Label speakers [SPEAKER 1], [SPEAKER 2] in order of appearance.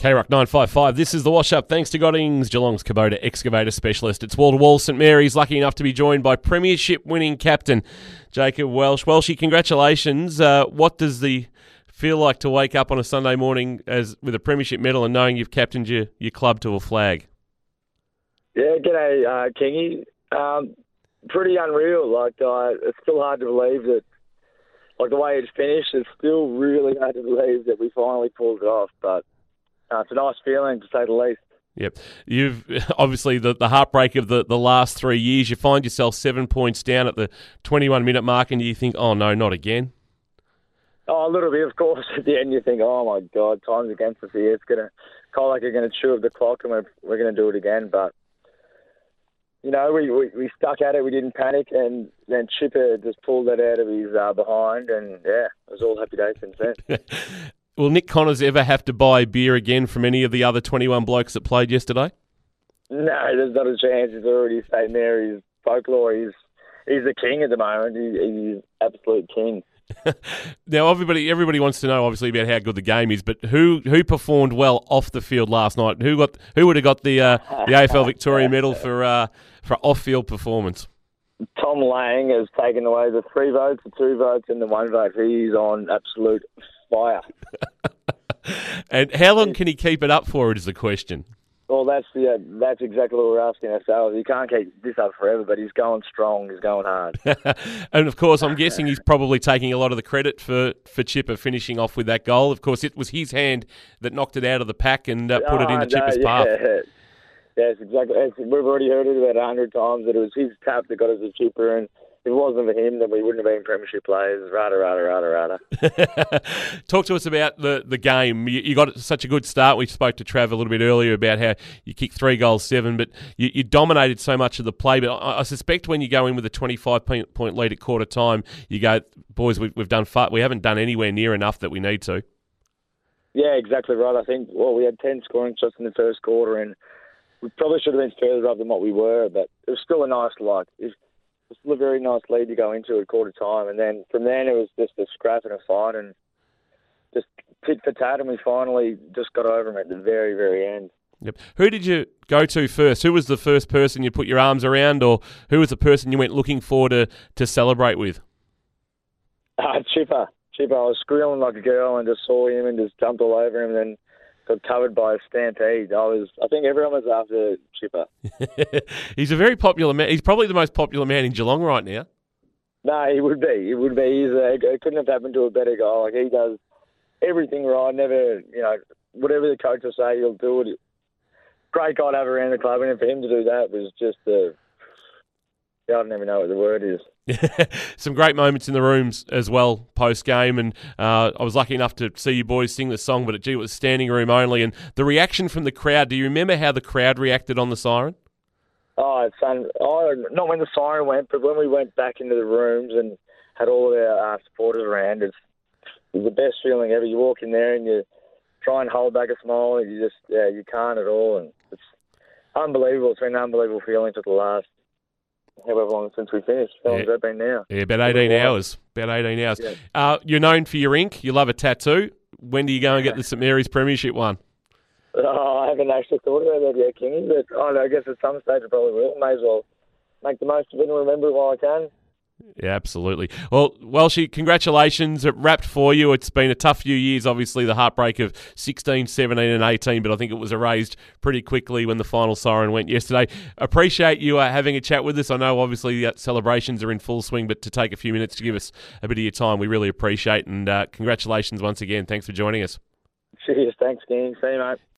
[SPEAKER 1] K-Rock 955. This is the Wash-Up. Thanks to Goddings, Geelong's Kubota excavator specialist. It's wall-to-wall St Mary's. Lucky enough to be joined by premiership-winning captain Jacob Welch. Welshie, congratulations. What does the feel like to wake up on a Sunday morning with a premiership medal and knowing you've captained your club to a flag?
[SPEAKER 2] Yeah, g'day, Kingy. Pretty unreal. It's still hard to believe that, the way it's finished, it's still really hard to believe that we finally pulled it off. But it's a nice feeling, to say the least.
[SPEAKER 1] Yep. You've obviously the heartbreak of the last 3 years. You find yourself 7 points down at the 21-minute mark, and you think, oh, no, not again.
[SPEAKER 2] Oh, a little bit, of course. At the end, you think, oh, my God, time's against us here. It's going to call like you're going to chew up the clock, and we're going to do it again. But we stuck at it. We didn't panic, and then Chipper just pulled that out of his behind, and yeah, it was all happy days since then.
[SPEAKER 1] Will Nick Connors ever have to buy beer again from any of the other 21 blokes that played yesterday?
[SPEAKER 2] No, there's not a chance. He's already St Mary's folklore. He's the king at the moment. He's absolute king.
[SPEAKER 1] Now, everybody wants to know, obviously, about how good the game is, but who performed well off the field last night? Who would have got the AFL Victoria medal for off-field performance?
[SPEAKER 2] Tom Lang has taken away the 3 votes, the 2 votes, and the 1 vote. He's on absolute fire.
[SPEAKER 1] And how long can he keep it up for? It is the question.
[SPEAKER 2] Well, that's exactly what we're asking ourselves. He can't keep this up forever, but he's going strong. He's going hard.
[SPEAKER 1] And, of course, I'm guessing he's probably taking a lot of the credit for Chipper finishing off with that goal. Of course, it was his hand that knocked it out of the pack and put it into Chipper's path.
[SPEAKER 2] Yes, exactly. We've already heard it about 100 times that it was his tap that got us a Chipper, and if it wasn't for him, then we wouldn't have been premiership players. Rada.
[SPEAKER 1] Talk to us about the game. You got such a good start. We spoke to Trav a little bit earlier about how you kicked 3 goals, 7, but you dominated so much of the play. But I suspect when you go in with a 25-point lead at quarter time, you go, boys, we've done far. We haven't done anywhere near enough that we need to.
[SPEAKER 2] Yeah, exactly right. I think, we had 10 scoring shots in the first quarter, and we probably should have been further up than what we were, but it was still a nice It's still a very nice lead to go into at quarter time, and then from then it was just a scrap and a fight, and just tit for tat, and we finally just got over them at the very, very end.
[SPEAKER 1] Yep. Who did you go to first? Who was the first person you put your arms around, or who was the person you went looking for to celebrate with?
[SPEAKER 2] Chipper. I was squealing like a girl and just saw him and just jumped all over him, and then got covered by a stampede. I think everyone was after Chipper.
[SPEAKER 1] He's a very popular man. He's probably the most popular man in Geelong right now.
[SPEAKER 2] No, he would be. It couldn't have happened to a better guy. He does everything right. Never, whatever the coach will say, he'll do it. Great guy to have around the club, and for him to do that was just I don't even know what the word is.
[SPEAKER 1] Some great moments in the rooms as well post-game, and I was lucky enough to see you boys sing the song, but it was standing room only. And the reaction from the crowd, do you remember how the crowd reacted on the siren?
[SPEAKER 2] Oh, it's fun. Not when the siren went, but when we went back into the rooms and had all of our supporters around, it was the best feeling ever. You walk in there and you try and hold back a smile, and you can't at all. And it's unbelievable. It's been an unbelievable feeling for the last however long since we finished. How long has that been now?
[SPEAKER 1] Yeah, about 18 hours. Yeah. You're known for your ink. You love a tattoo. When do you go and get the St Mary's Premiership one?
[SPEAKER 2] I haven't actually thought about that yet, Kingy, but I guess at some stage I probably will. May as well make the most of it and remember it while I can.
[SPEAKER 1] Yeah, absolutely. Well, Welshie, congratulations. It wrapped for you. It's been a tough few years, obviously, the heartbreak of 16, 17 and 18, but I think it was erased pretty quickly when the final siren went yesterday. Appreciate you having a chat with us. I know, obviously, the celebrations are in full swing, but to take a few minutes to give us a bit of your time, we really appreciate it. And congratulations once again. Thanks for joining us.
[SPEAKER 2] Cheers. Thanks, King. See you, mate.